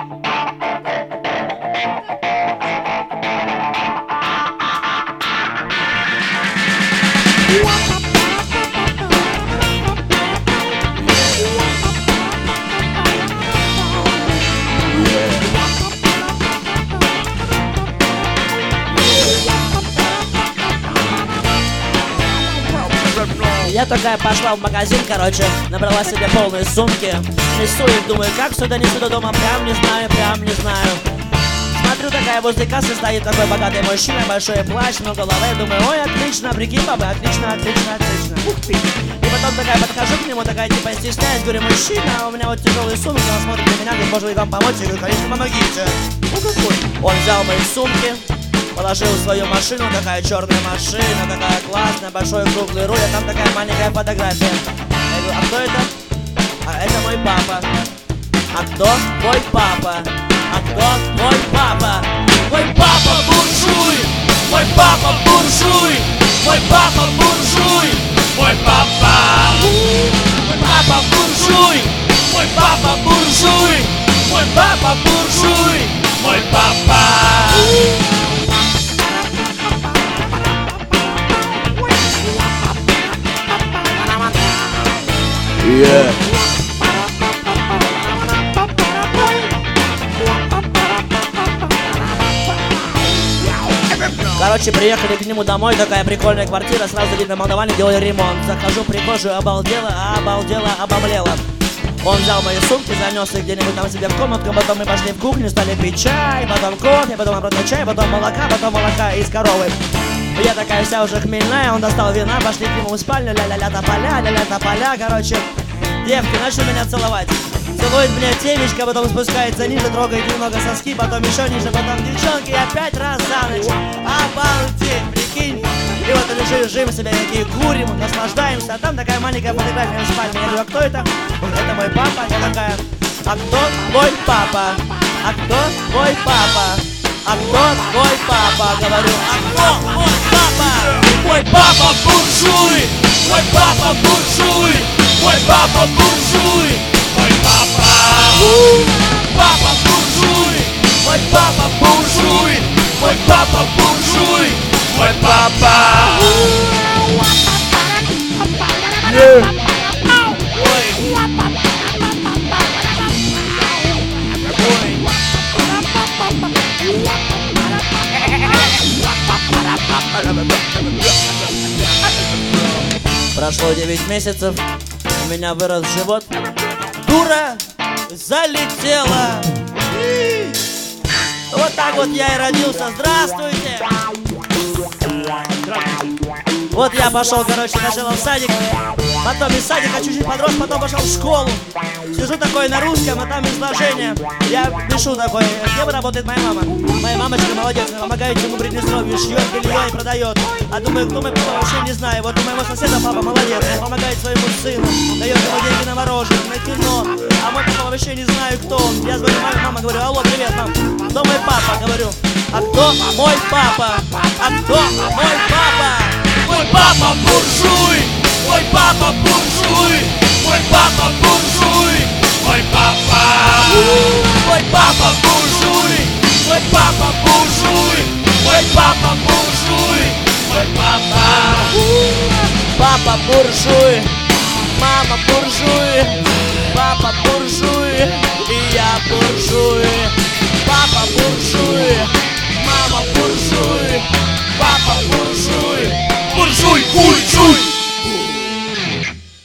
Я такая пошла в магазин, короче, набрала себе полные сумки. Несу их, думаю, как сюда несу до дома, прям не знаю. Смотрю, такая возле кассы стоит такой богатый мужчина, большой плащ, много головы, думаю, ой, отлично, прикинь, баба, отлично. Ух ты. И потом такая подхожу к нему, такая типа стесняюсь, говорю, мужчина, у меня вот тяжелые сумки, он смотрит на меня, говорит, может ли вам помочь? Я говорю, конечно, помогите. Ну какой? Он взял мои сумки, положил в свою машину, такая черная машина, такая классная, большой круглый руль, а там такая маленькая фотография. Я говорю, а кто это? А это мой папа. А кто твой папа? А кто твой папа? Мой папа буржуй! Мой папа буржуй! Мой папа буржуй! Мой папа! Мой папа буржуй! Мой папа буржуй! Мой папа буржуй! Мой папа! Yeah. Короче, приехали к нему домой, такая прикольная квартира, сразу видно, молдаване делали ремонт. Захожу в прихожую, обалдела, обомлела. Он взял мои сумки, занес их где-нибудь там себе в комнатку, потом мы пошли в кухню, стали пить чай, потом кофе, потом обратно чай, потом молока из коровы. Я такая вся уже хмельная, он достал вина, пошли к нему в спальню, ля-ля-ля тополя, короче. Девки начали меня целовать. Целует меня темечко, потом спускается ниже, трогает немного соски, потом еще ниже, потом девчонки, и опять раз за ночь. Обалдеть, прикинь. И вот лежим себе, такие курим, наслаждаемся, а там такая маленькая фотография в спальне. Я говорю, а кто это? Он говорит, это мой папа. Я такая, а кто твой папа? А кто твой папа? А кто твой папа? Говорю, а кто мой папа? Мой папа буржуй! Мой папа буржуй! Мой папа буржуй! Мой папа! Папа буржуй! Мой папа буржуй! Мой папа буржуй! Мой папа! Yeah. Прошло 9 месяцев, у меня вырос живот. Дура залетела. Вот так вот я и родился. Здравствуйте. Вот я пошел, короче, сначала в садик, потом из садика чуть-чуть подрос, потом пошел в школу. Сижу такой на русском, а там изложение. Я пишу такой, где работает моя мама? Моя мамочка молодец, помогает ему Приднестровью, шьет белье и продает. А думаю, кто мой папа, вообще не знаю. Вот у моего соседа папа молодец, он помогает своему сыну, дает ему деньги на мороженое, на кино. А мой папа вообще не знаю, кто он. Я звоню маме, мама, говорю, алло, привет, мам, кто мой папа? Говорю, а кто мой папа? А кто мой папа? Мой папа буржуй! Мой папа буржуй! Мой папа буржуй! Мой папа! Мой папа буржуй! Мой папа буржуй! Мой папа буржуй! Мой папа! Папа буржуй! Мама буржуй! Папа буржуй! И я буржуй! Папа буржуй! Мама буржуй! Папа буржуй! Буржуй, культ!